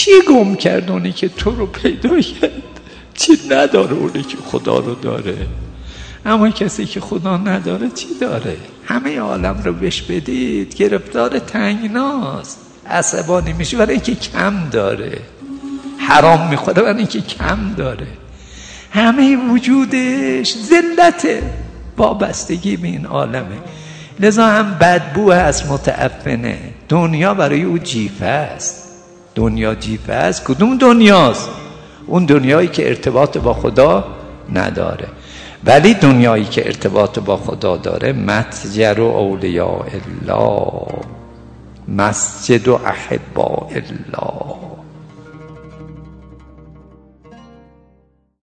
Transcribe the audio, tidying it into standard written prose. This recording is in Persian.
چی گم کرد اونی که تو رو پیدا کرد؟ چی نداره اونی که خدا رو داره؟ اما کسی که خدا نداره چی داره؟ همه عالم رو بهش بدید گرفتار تنگناست، عصبانی میشه برای اینکه کم داره، حرام میخوره برای اینکه کم داره، همه وجودش ذلته، وابستگی به این عالمه. لذا هم بدبو هست، متعفنه. دنیا برای او جیفه است. دنیا جیفه است. کدوم دنیاست؟ اون دنیایی که ارتباط با خدا نداره. ولی دنیایی که ارتباط با خدا داره متجر اولیاء الله، مسجد احباء الله.